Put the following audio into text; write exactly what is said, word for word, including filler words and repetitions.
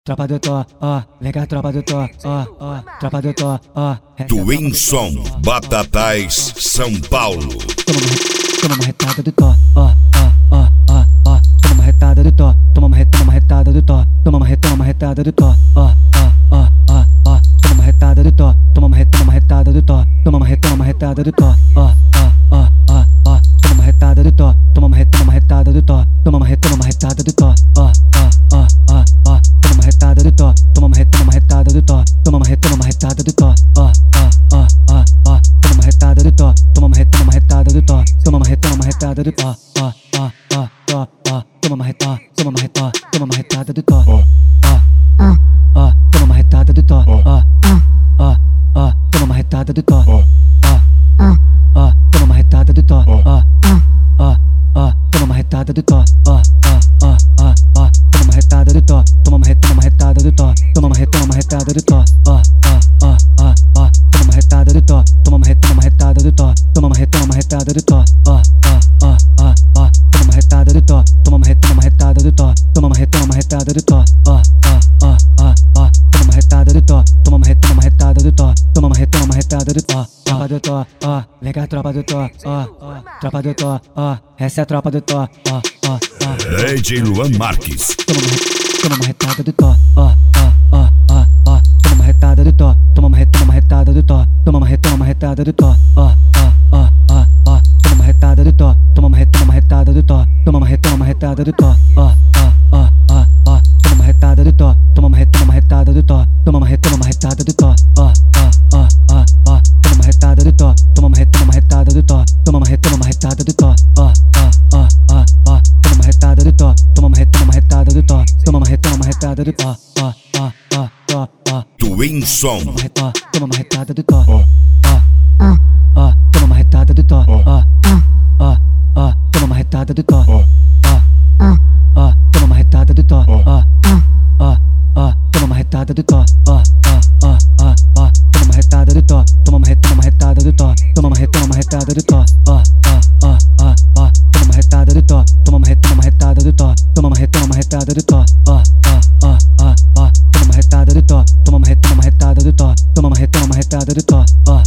tropa do Tó, ó, vem cá, tropa do Tó, ó, ó, tropa do Tó, ó. Twinson, Batatais, São Paulo. Toma uma retada do Tó, ó, ó, ó, ó, ó. Toma uma retada do Tó, toma uma retada, uma retada do Tó, toma uma retada, uma retada do Tó, ó, ó, ó, ó, ó. Toma uma retada do Tó, toma uma retada, uma retada do Tó, toma uma retada, uma retada do Tó, ó, ó, ó, ó, ó. Toma uma retada do Tó, toma uma retada, uma retada do Tó, toma uma retada, uma retada do Tó, ó, ó, ó, ó, ó. Toma uma retada do Tó, toma uma retada, uma retada do Tó, toma uma retada, uma retada do Tó, ó, ó, ó, ó, ó. Toma uma retada do Tó, toma uma retada, uma retada do Tó, toma uma retada, uma retada do Tó, ó, ó, ó, ó, ó. Toma uma retada, toma uma retada, toma uma retada do Tó, ó, ó, ó. Toma uma retada do Tó, ó, ó, ó. Toma uma retada do Tó, ó, ó, ó. Toma uma retada do Tó, ó, ó, ó. Toma uma retada do Tó, ó, ó, ó, ó. Toma uma retada do Tó, toma uma retada, uma retada do Tó, toma uma retada, uma retada do Tó, ó, ó, ó, ó, ó. Toma uma retada do Tó, toma uma retada, uma retada do Tó, toma uma retada, uma retada do Tó, ó, ó, ó, ó, ó. Toma uma retada do Tó, toma uma retada, uma retada do Tó, toma uma retada, uma retada do Tó, ó, ó, ó, ó, ó. Toma uma retada do Tó, toma uma retada, uma retada do Tó, toma uma retada, uma retada do Tó, tropa do Tó, ó, vem cá, tropa do Tó, ó, ó, tropa do Tó, ó, essa é a tropa do Tó, ó, ó, ó. D J Luan Marques. Toma uma, toma uma retada do Tó, ó, ó, ó, ó, ó. Toma uma retada do Tó, toma uma retada, uma retada do Tó, toma uma retada, uma retada do Tó, ó, ó, ó, ó, ó. Toma uma retada do Tó, toma uma retada, uma retada do Tó, toma uma retada, uma retada do Tó, ó, ó, ó, ó, ó. Toma uma retada do Tó, toma uma retada, uma retada do Tó, toma uma retada, uma retada do Tó, ó, ó, ó, ó, ó. Toma uma retada do Tó, toma uma retada, uma retada do Tó, toma uma retada, uma retada do Tó, ó, ó, ó, ó, ó. Toma uma retada do Tó, toma uma retada, uma retada do Tó, toma uma retada, uma retada do Tó, ó, ó, ó, ó, ó. Twinson. Toma uma retada, toma uma retada do Tó, ó, ó, ó. Toma uma retada do Tó, ó, ó, ó. Toma uma retada do Tó, ó, ó, ó. Toma uma retada do Tó, ó, ó, ó. Toma uma retada do Tó, ó, ó, ó, ó. Toma uma retada do Tó, toma uma retada, uma retada do Tó, toma uma retada, uma retada do Tó, ó, ó, ó, ó, ó. Toma uma retada do Tó, toma uma retada, uma retada do Tó, toma uma retada, uma retada do Tó, ó, ó, ó, ó, ó. Toma uma retada do Tó, toma uma retada, uma retada do Tó, toma uma retada, uma retada do Tó, ó.